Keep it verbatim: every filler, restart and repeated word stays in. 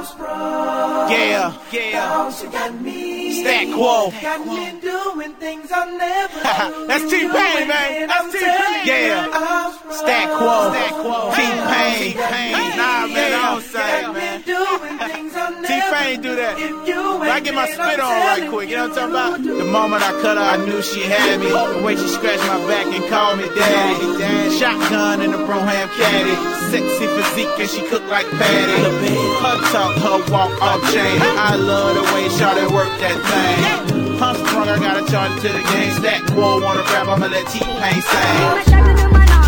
Yeah, yeah. Stack Quo. Got me doing things I never do. That's T-Pain, man. That's T-Pain. Yeah. Stack Quo. T-Pain. Nah, man, I don't say, man. T-Pain do that. But I get my spit on right quick. You know what I'm talking about? The moment I cut her, I knew she had me. The way she scratched my back and called me daddy. Shotgun in the Brougham caddy. Sexy physique and she cooked like Patty. Her talk, her walk off chain. I love the way shawty work that thing. I'm sprung, I gotta charge it to the game. Stack Quo, wanna rap, I'ma let T-Pain sing.